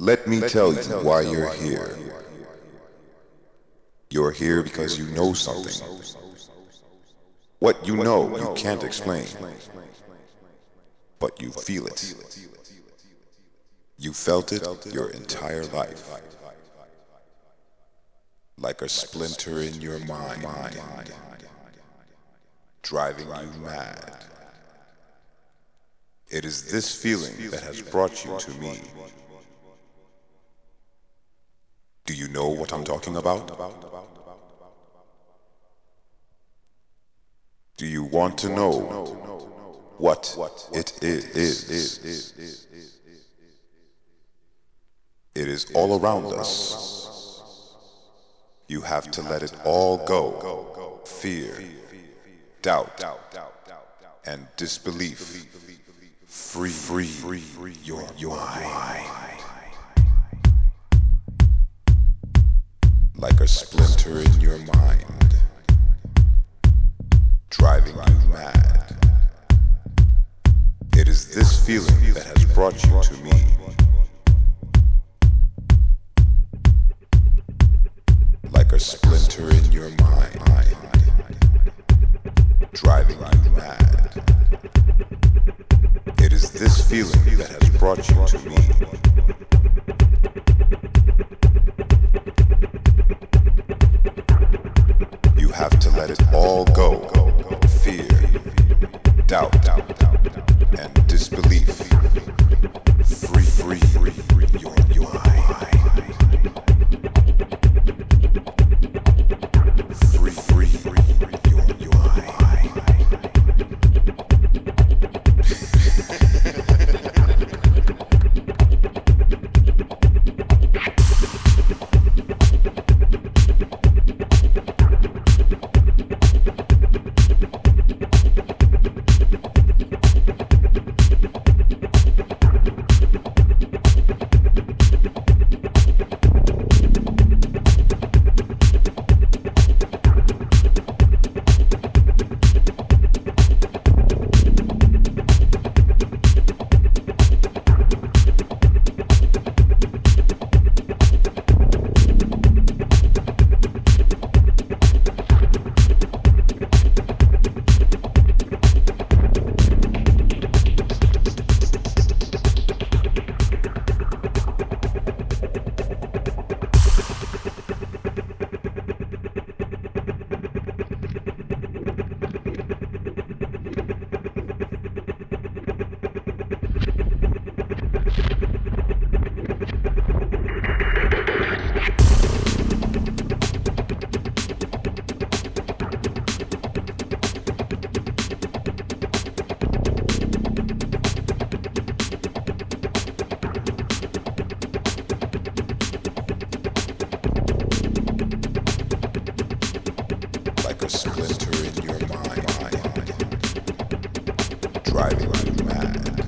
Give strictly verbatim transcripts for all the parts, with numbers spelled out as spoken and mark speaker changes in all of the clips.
Speaker 1: Let me tell you why you're here. You're here because you know something. What you know, you can't explain, but you feel it. You felt it your entire life, like a splinter in your mind, driving you mad. It is this feeling that has brought you to me. Do you know what I'm talking about? Do you want to know what it is? It is all around us. You have to let it all go. Fear, doubt, and disbelief. Free, free your, your mind. Like a splinter in your mind, driving you mad. It is this feeling that has brought you to me. Like a splinter in your mind, driving you mad. It is this feeling that has brought you to me. You have to let it all go. Fear, doubt, and disbelief. Free, free your, your mind. Free, free your, your mind. Like a splinter in your mind, driving you mad.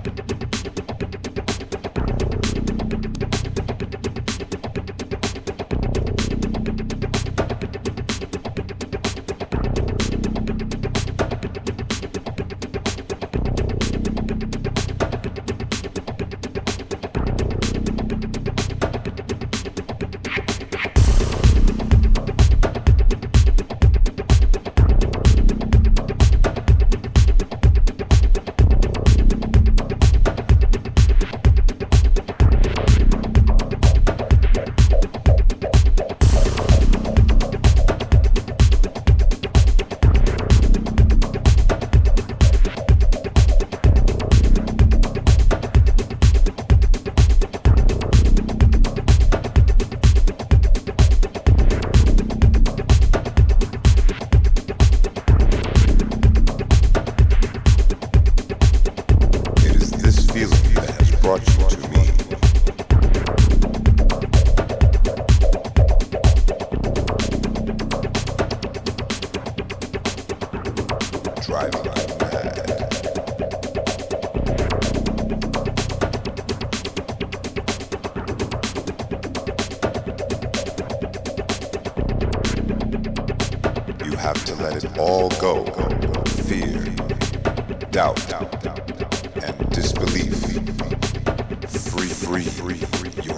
Speaker 1: It is this feeling that has brought you to me. Driving you mad. You have to let it all go. Fear, doubt, and disbelief. Free, free your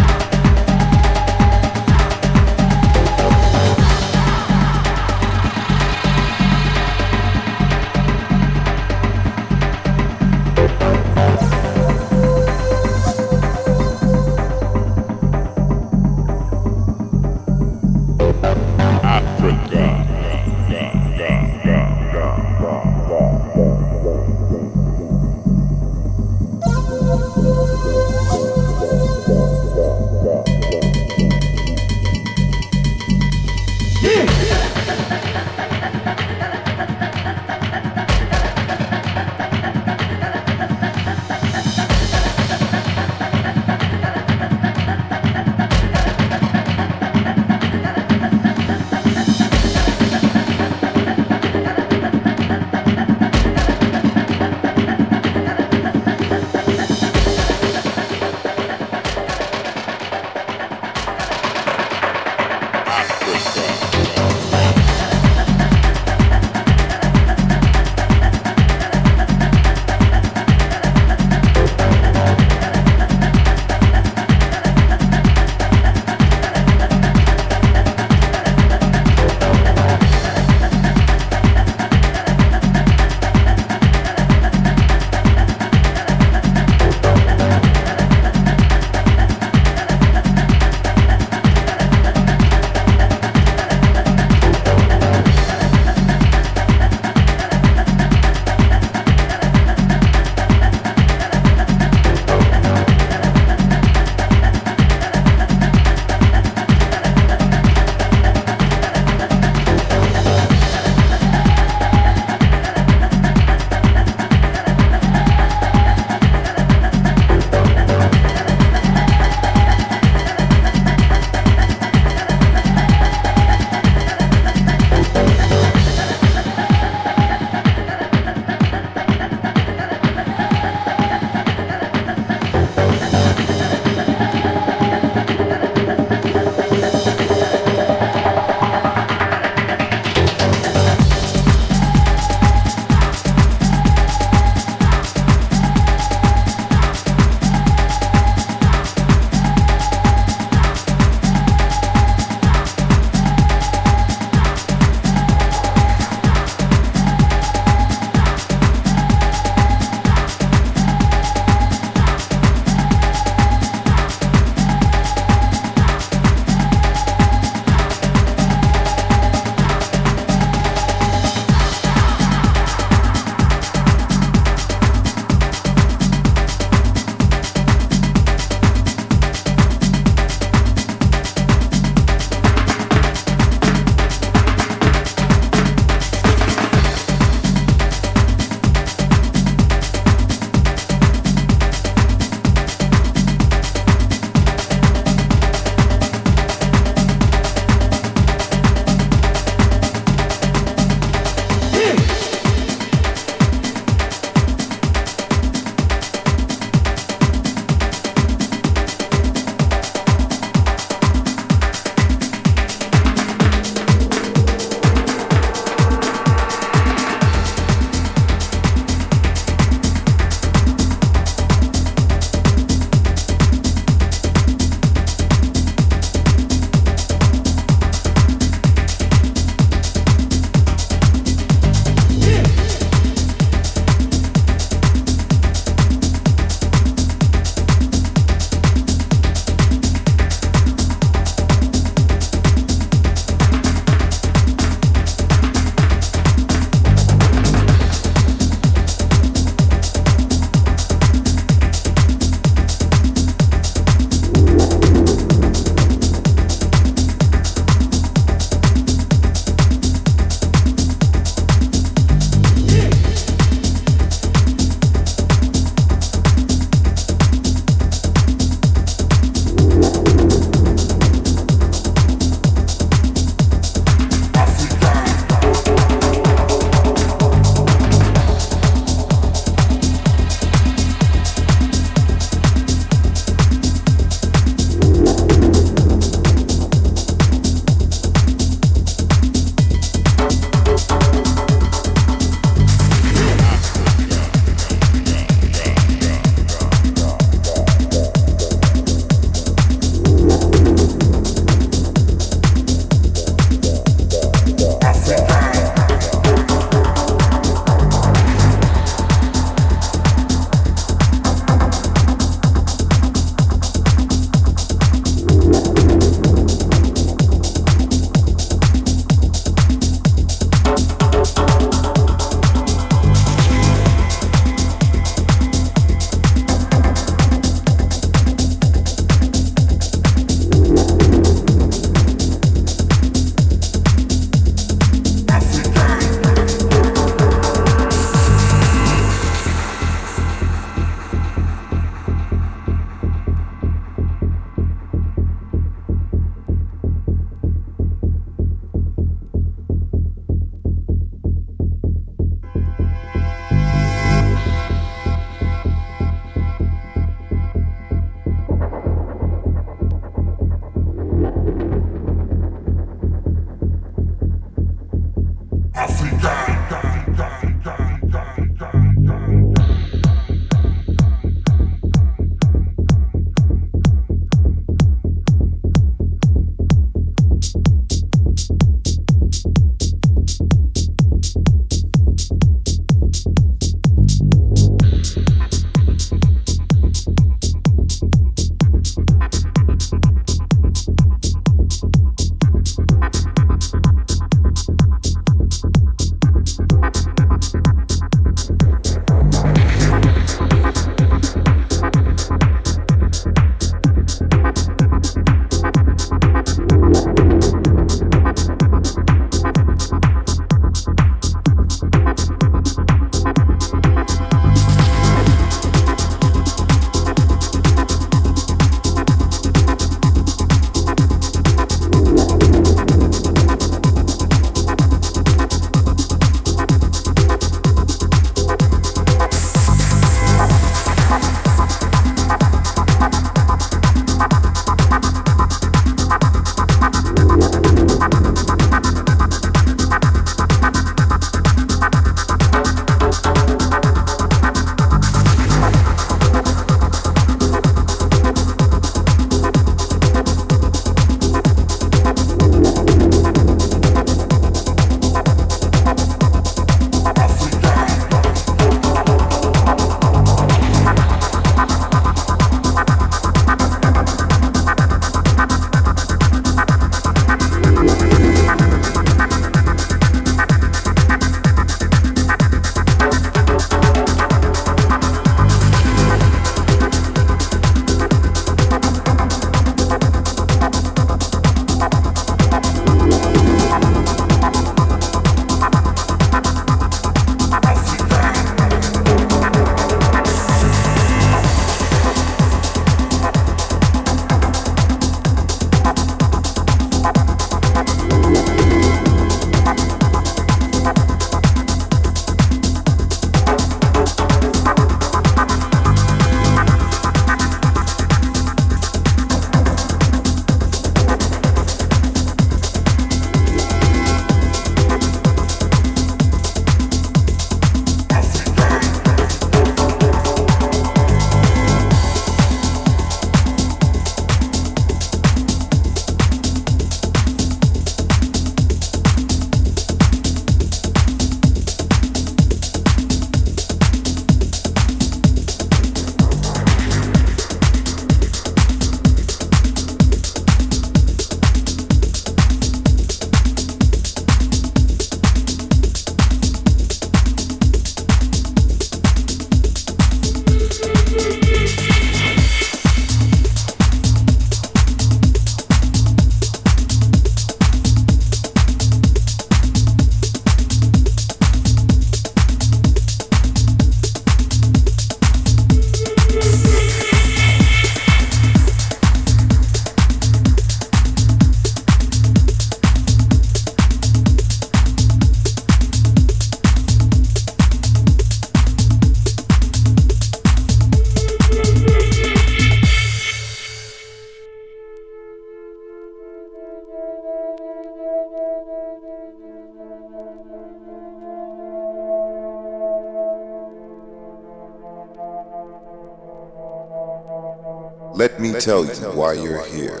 Speaker 1: Let me tell you why you're here.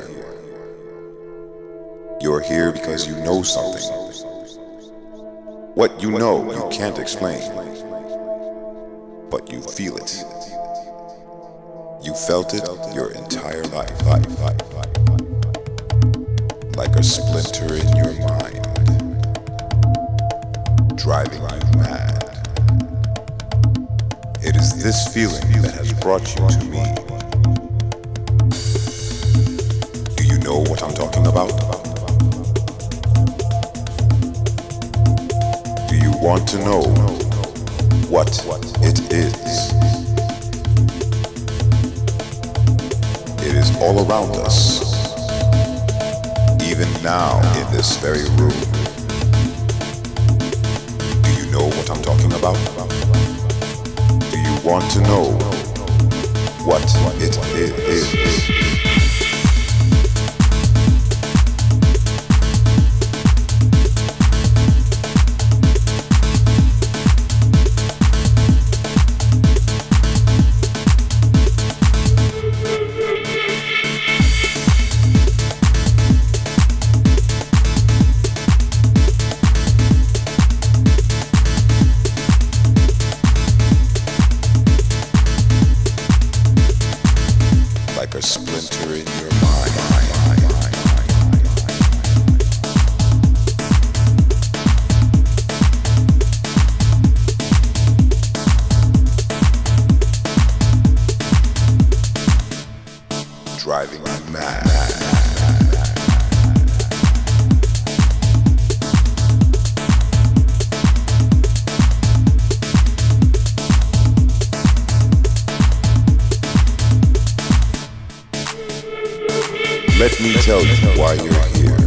Speaker 1: You're here because you know something. What you know you can't explain, but you feel it. You felt it your entire life, life, life, life, like a splinter in your mind, driving you mad. It is this feeling that has brought you to me. Do you know what I'm talking about? Do you want to know what it is? It is all around us, even now in this very room. Do you know what I'm talking about? Do you want to know what it is? Like a splinter in your mind. Driving you mad. Let me tell you why you're here.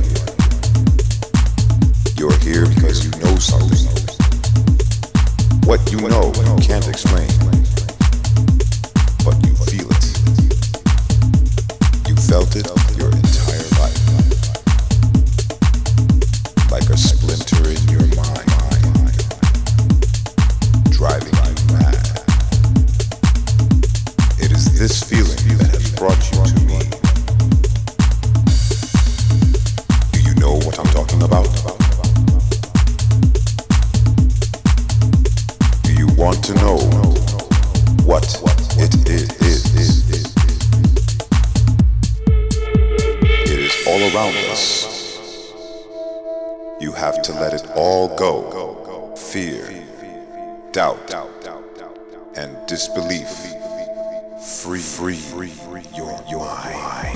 Speaker 1: You're here because you know something. What you know you can't explain, but you feel it. You felt it your entire life, like a splinter in your mind, driving you mad. It is this feeling that has brought you to me. Do you know what I'm talking about? Do you want to know what it is? It is all around us. You have to let it all go. Fear, doubt, and disbelief. Free, free your mind.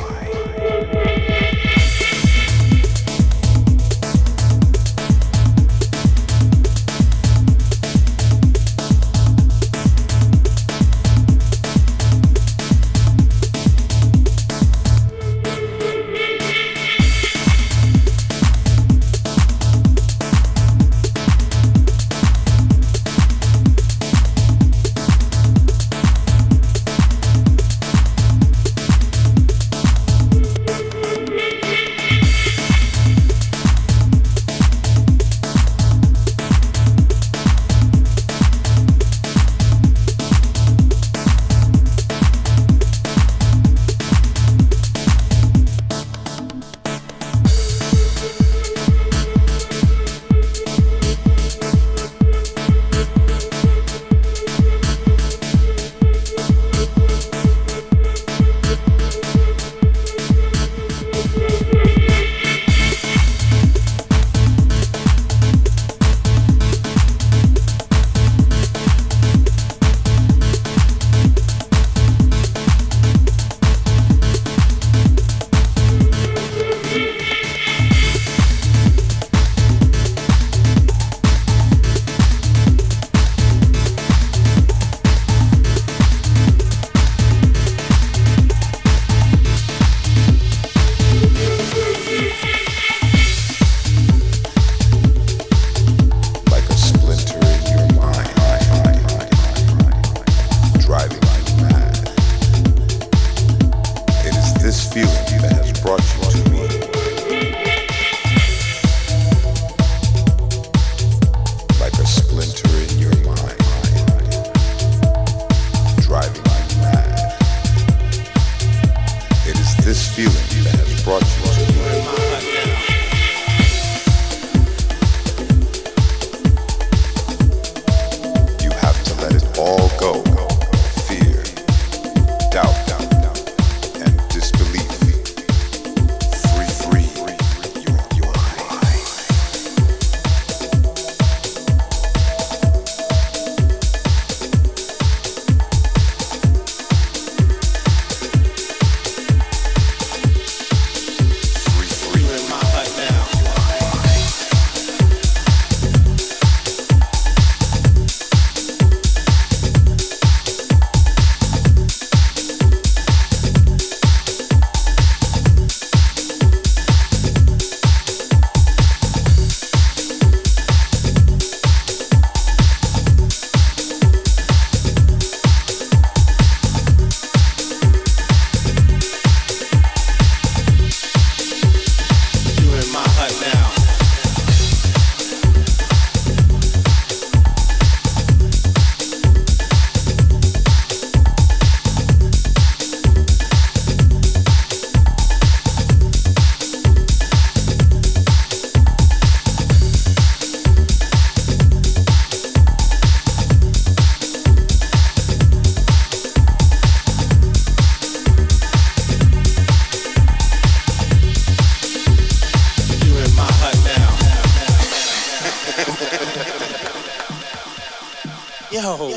Speaker 2: Yo,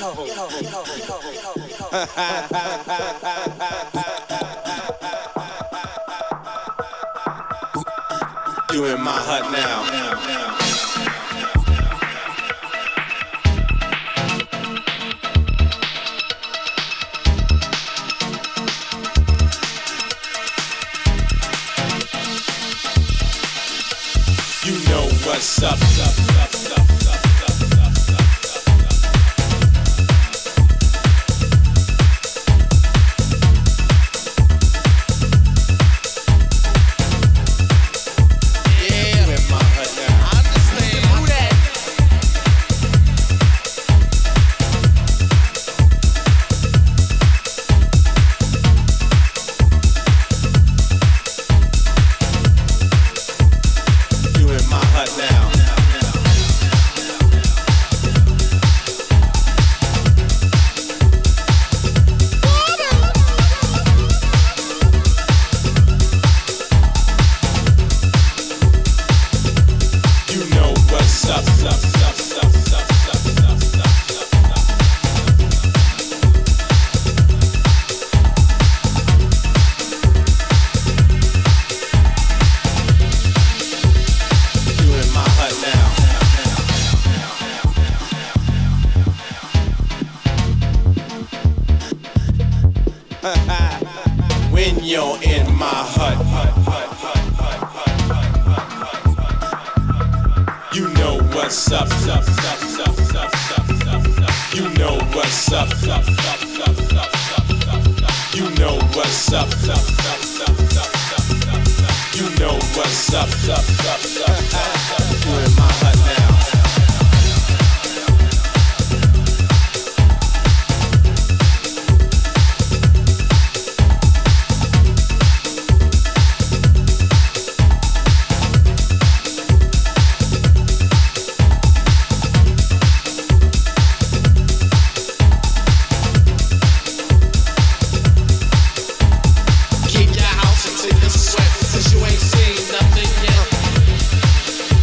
Speaker 2: you in my hut now. You know what's up. Yeah, you in my hut now. I understand. Who that? You in my hut now. You know what's up. You in my hut now. When you're in my hut, you know what's up. You know what's up. You know what's up. You know what's up. You in my hut now. Keep your house until you sweat, cause you ain't seen nothing yet.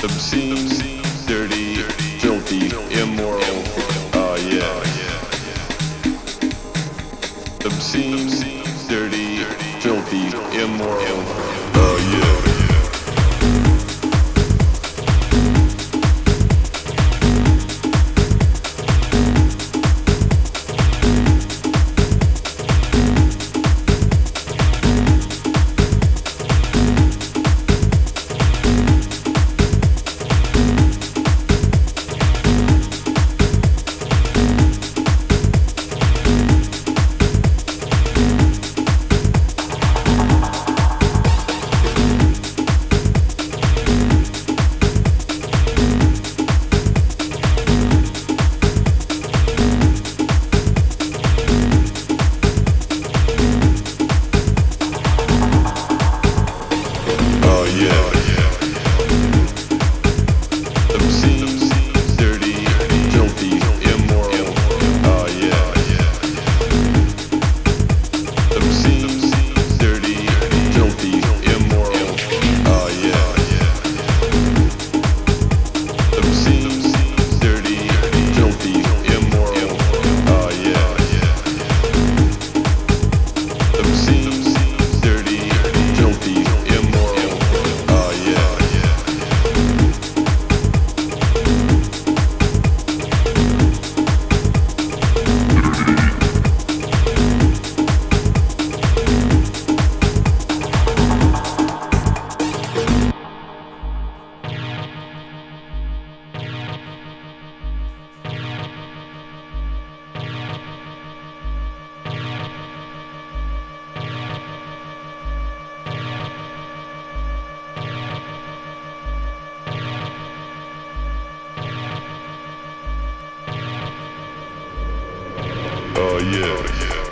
Speaker 2: obscene, dirty, filthy, immoral. Oh yeah. Obscene, dirty, filthy, immoral. Oh yeah. Oh yeah. Obscene, dirty, filthy, immoral. Oh yeah. Obscene, dirty, filthy, immoral. Oh yeah. Obscene, dirty, filthy, immoral. Oh yeah. Obscene, dirty, filthy, immoral. Oh yeah. Oh yeah.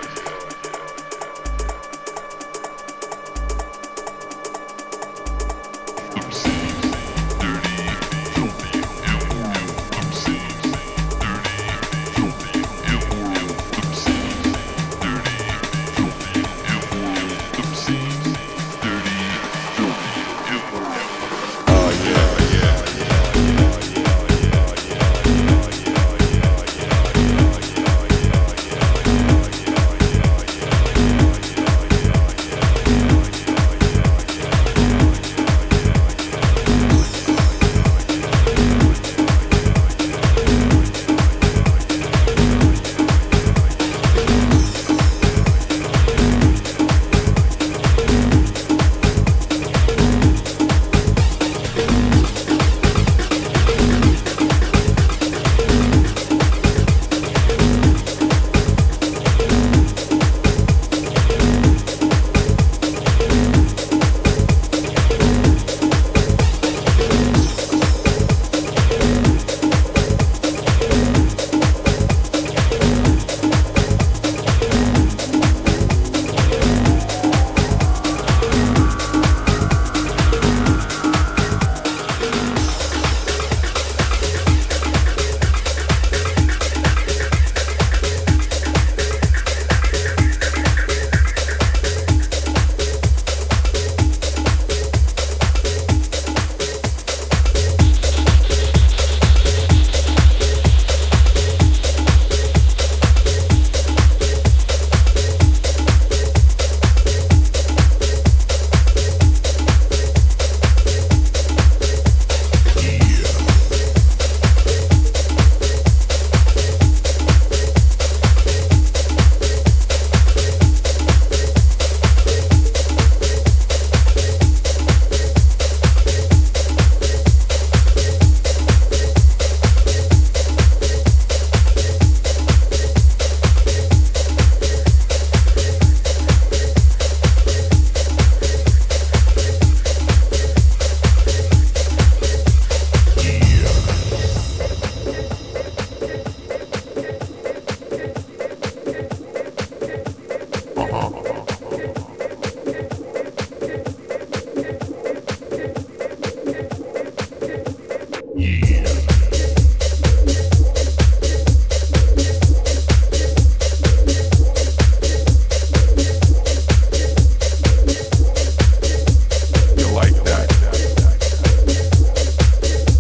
Speaker 3: You like that?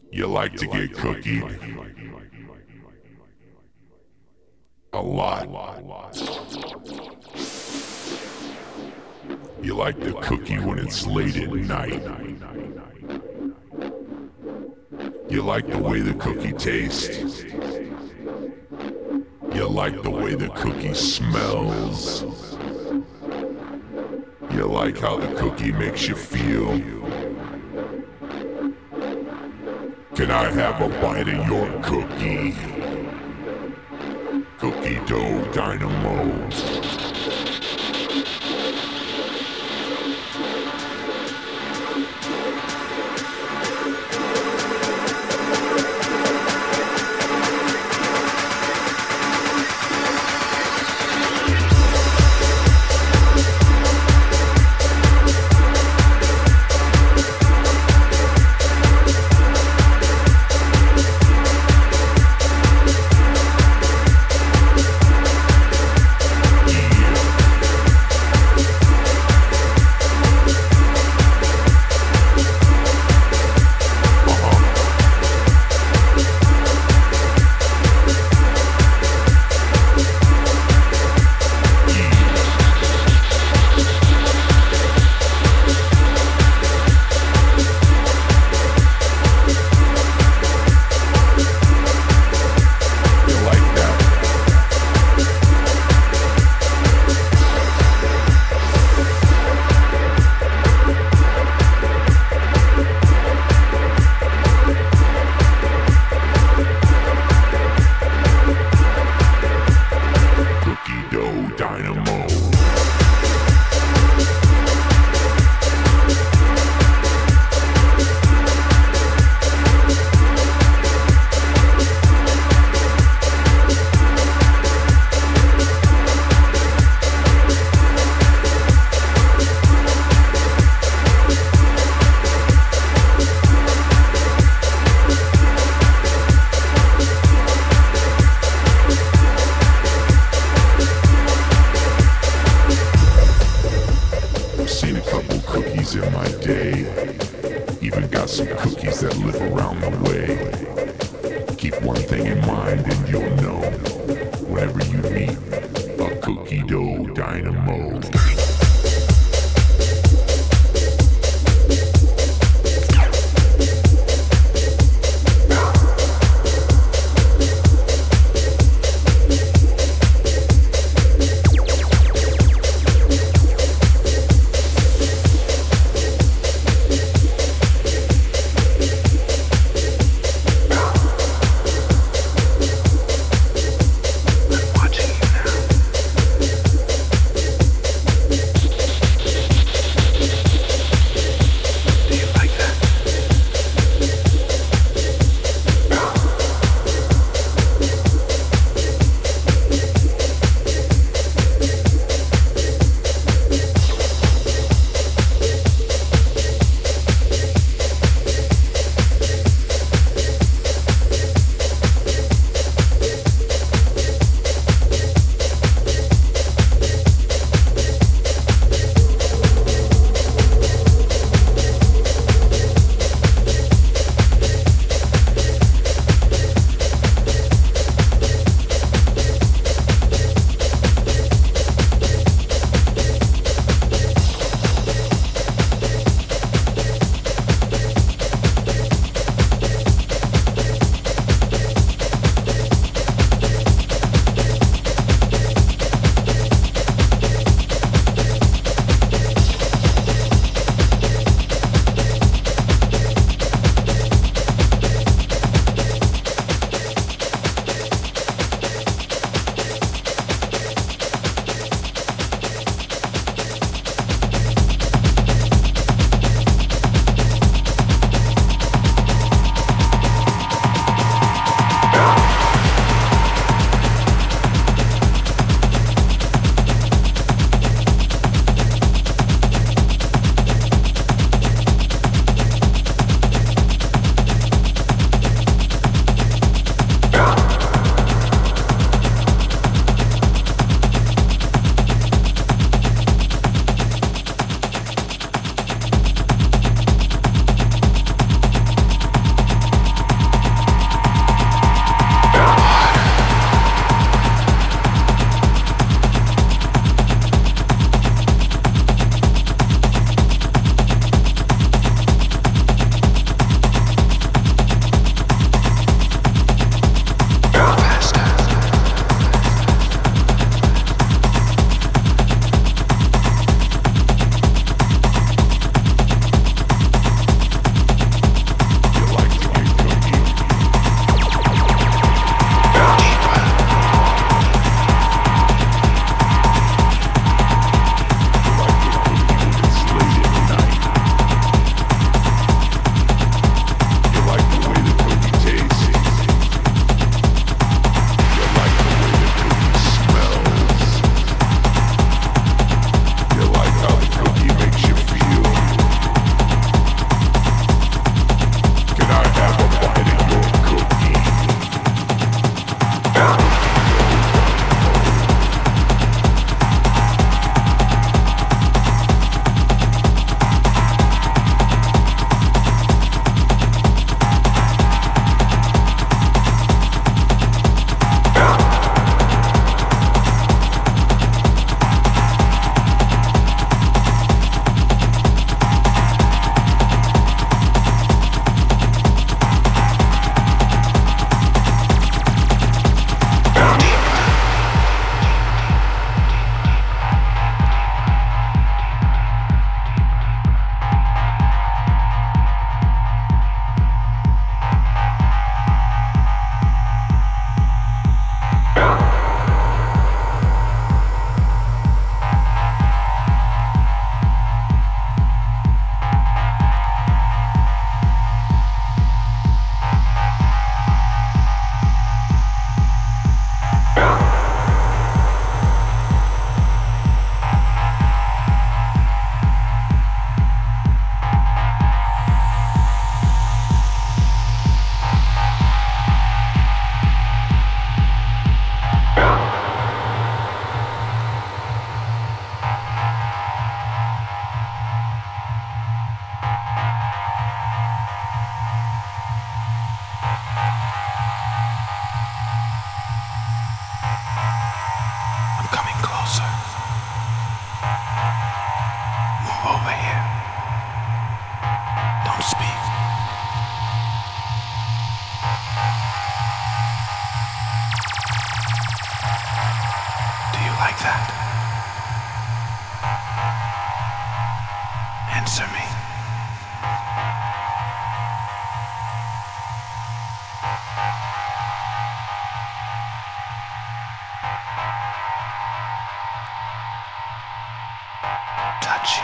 Speaker 3: You like to get cookied a lot. You like the cookie when it's late at night. You like the way the cookie tastes. You like the way the cookie smells. You like how the cookie makes you feel. Can I have a bite of your cookie? Cookie dough dynamo.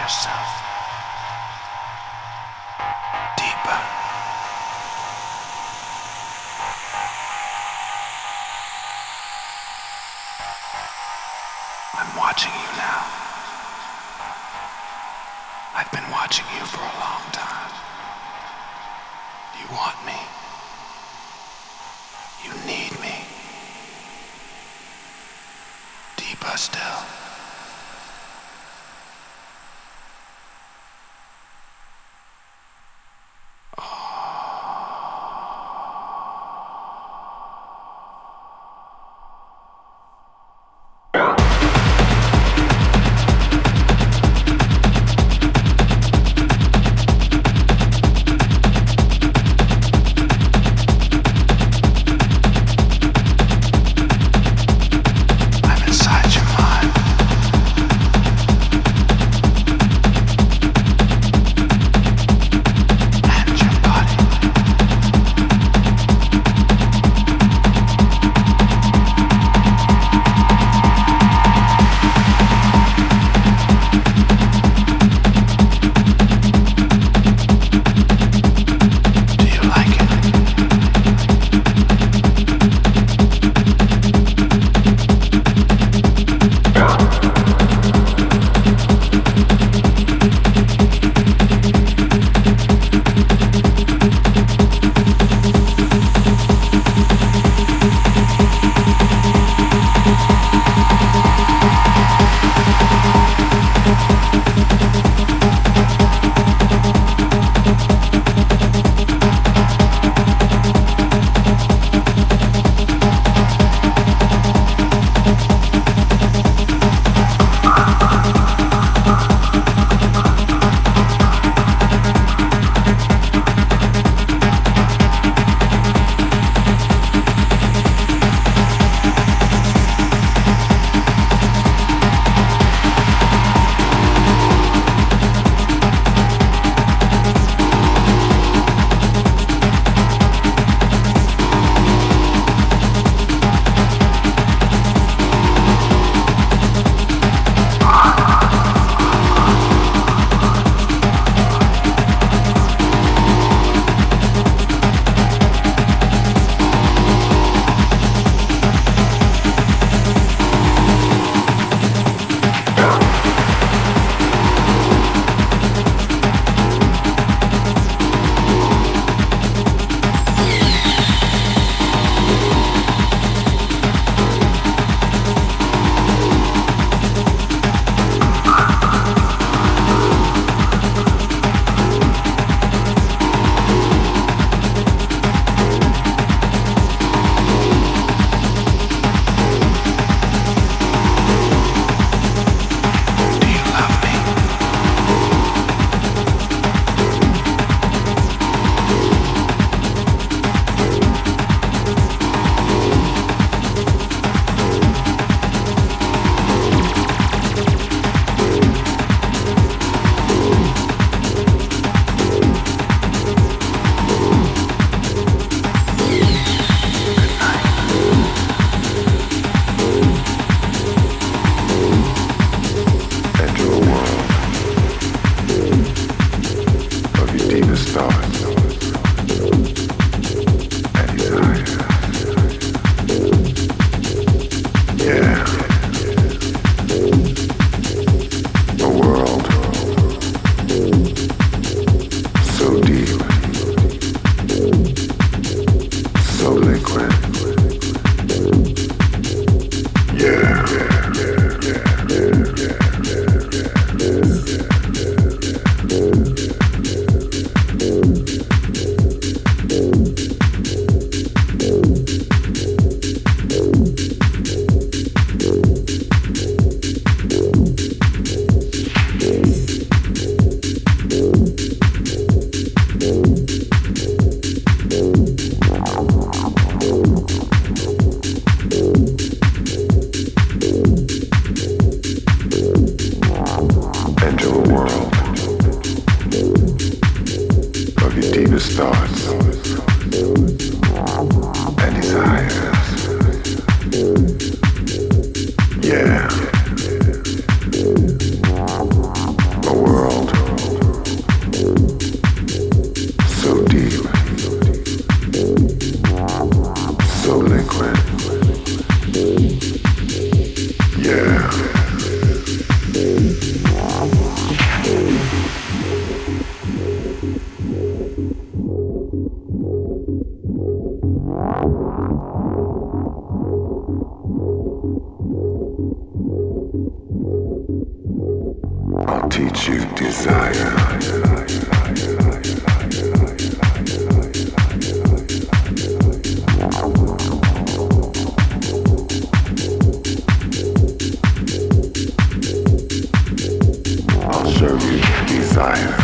Speaker 1: The world teach you desire. I'll show you desire.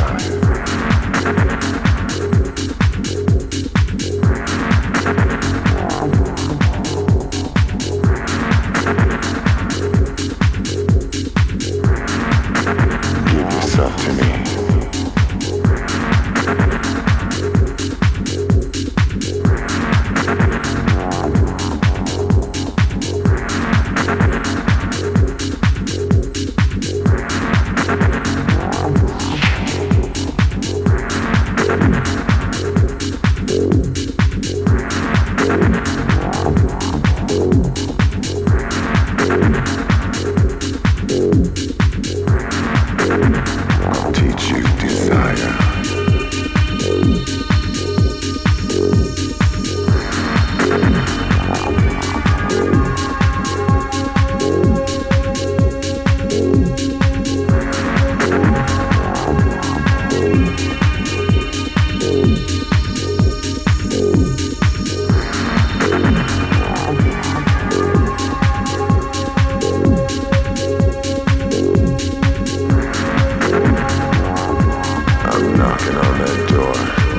Speaker 1: Give yourself to me. I'll teach you desire. I'm knocking on that door,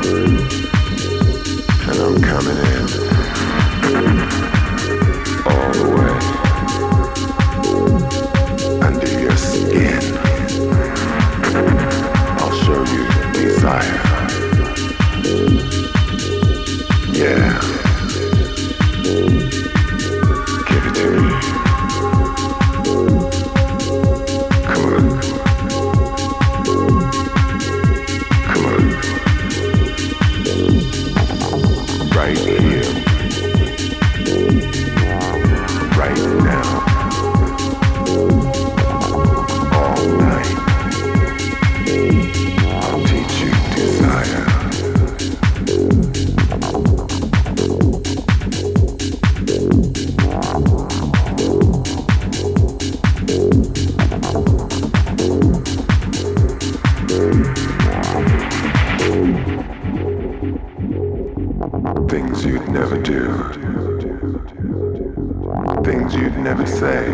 Speaker 1: and I'm coming in all the way under your skin. I'll show you desire. Yeah, give it to me. Come on, come on. Right here, right now, all night. I'll teach you desire. Things you'd never do, things you'd never say.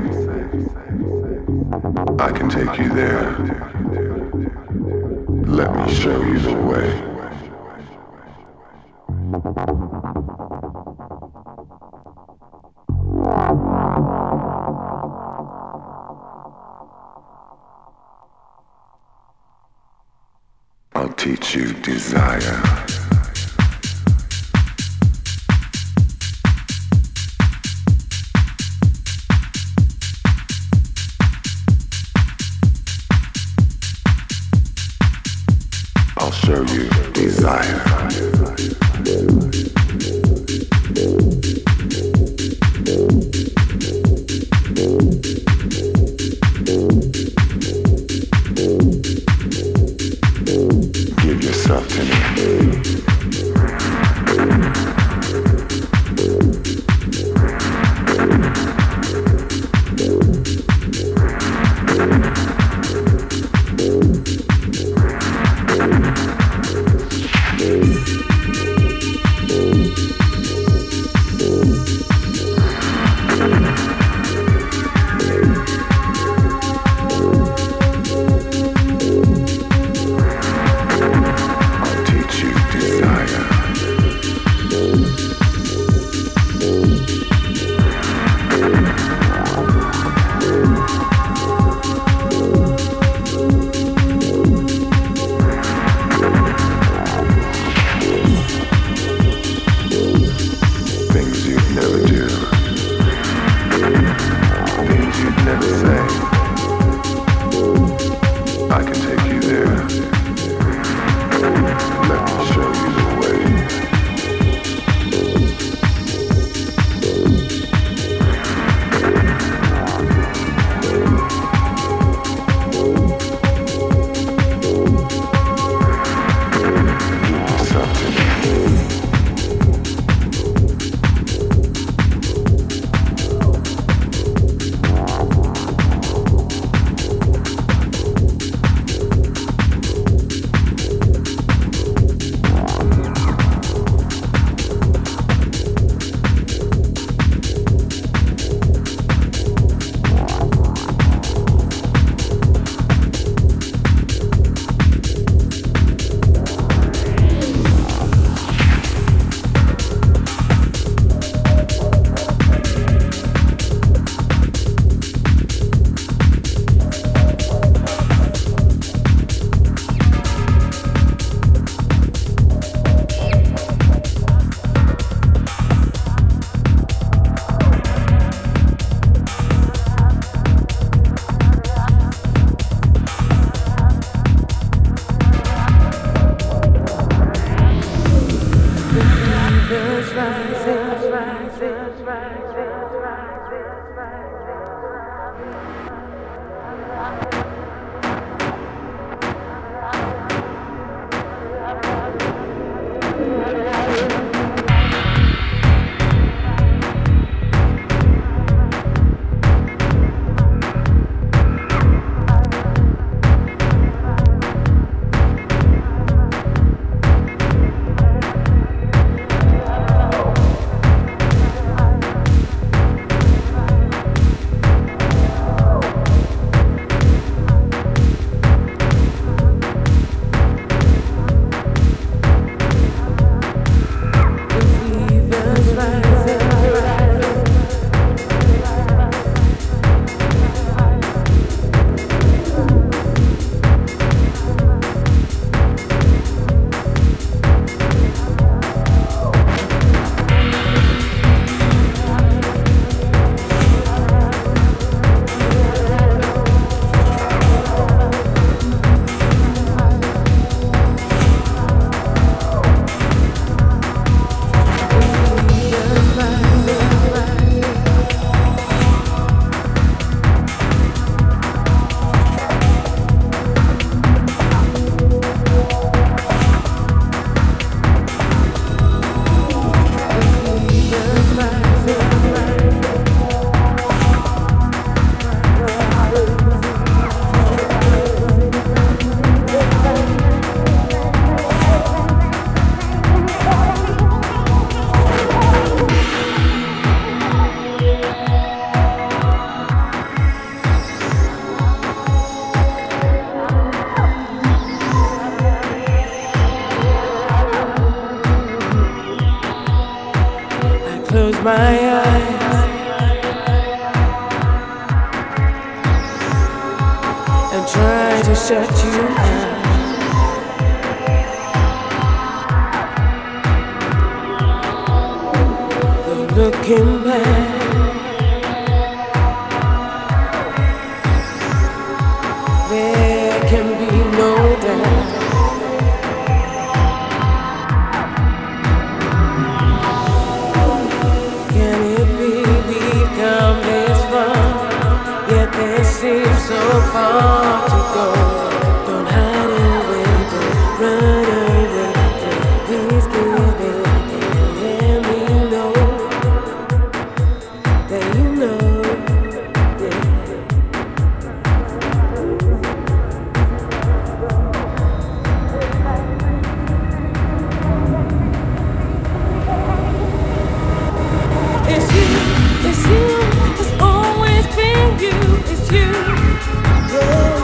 Speaker 1: I can take you there. Let me show you the way. I'll teach you desire. I'll show you desire. Give yourself to me. I'll teach you desire.
Speaker 4: It's you, it's always been you, it's you, yeah.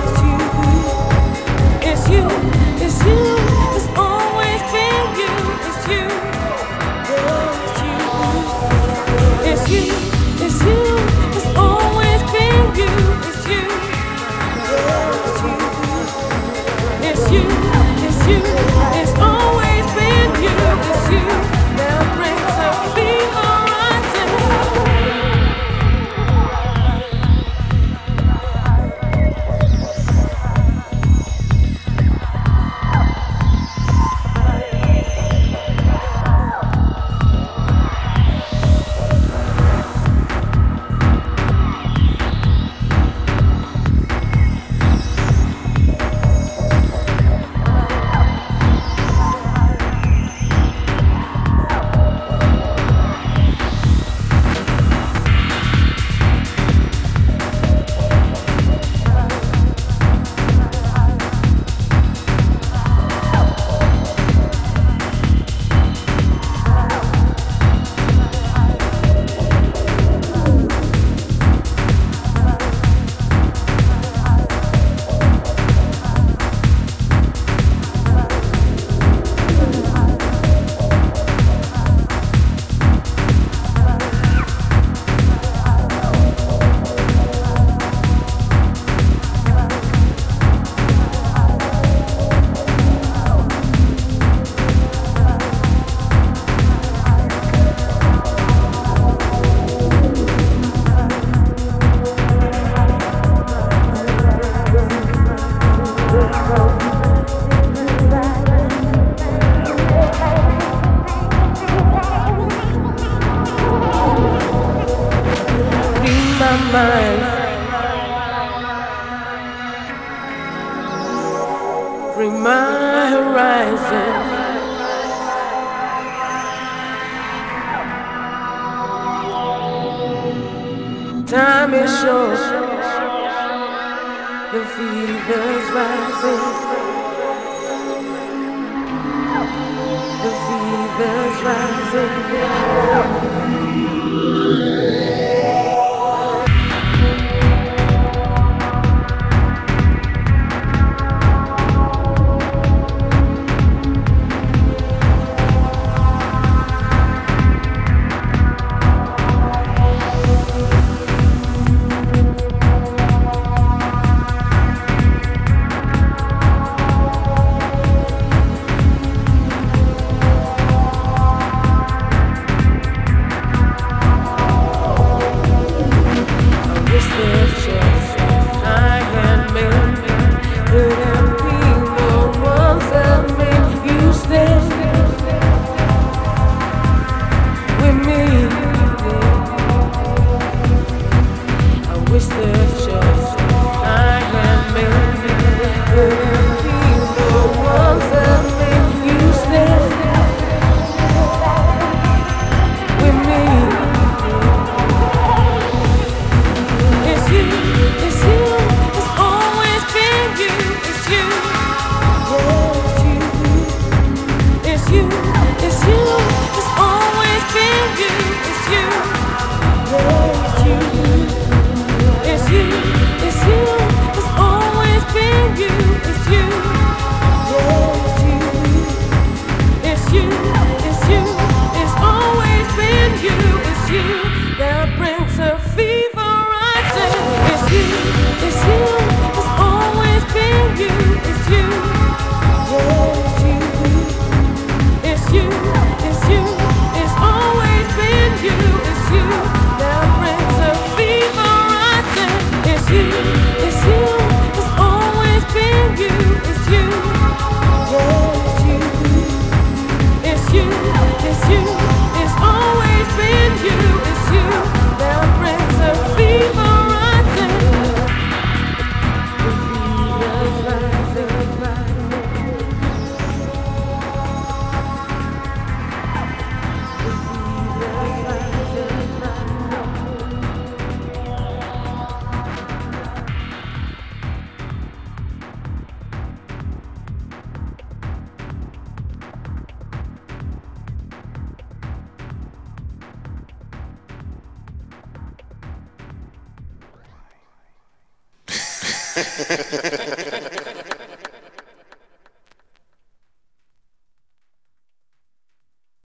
Speaker 4: time is short, the fever's rising, the fever's rising. If just I had made could have been the ones that made you stay with me. I wish that just I had made could have been the ones that made you stay with me. It's you, it's you, it's always been you, it's you, yeah, it's you. It's you, it's you, it's always been you, it's you, yeah, it's you. It's you, it's you, it's always been you, it's you, yeah, it's you. It's you, it's you, it's always been you, it's you that brings a fever rising. It's you, it's you, it's always been you, it's you, yeah, it's you. It's you, it's you, it's always been you, it's you that brings a fever rising. It's you, it's you, it's always been you, it's you, yeah, it's you. It's you, it's you, it's always been you, it's you that brings a fever rising. The fever's rising, the fever's rising.